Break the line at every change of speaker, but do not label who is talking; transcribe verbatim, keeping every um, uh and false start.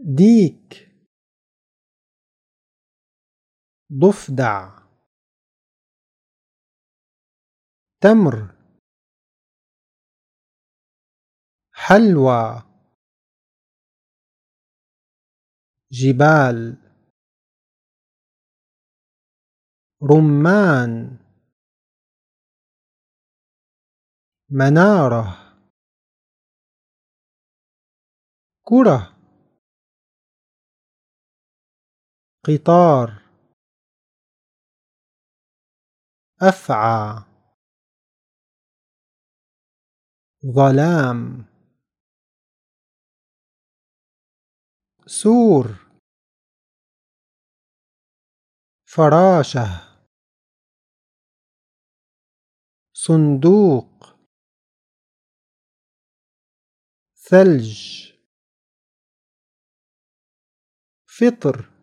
ديك، ضفدع، تمر، حلوى، جبال، رمان، منارة، كرة، قطار، أفعى، ظلام، سور، فراشة، صندوق، ثلج، فطر.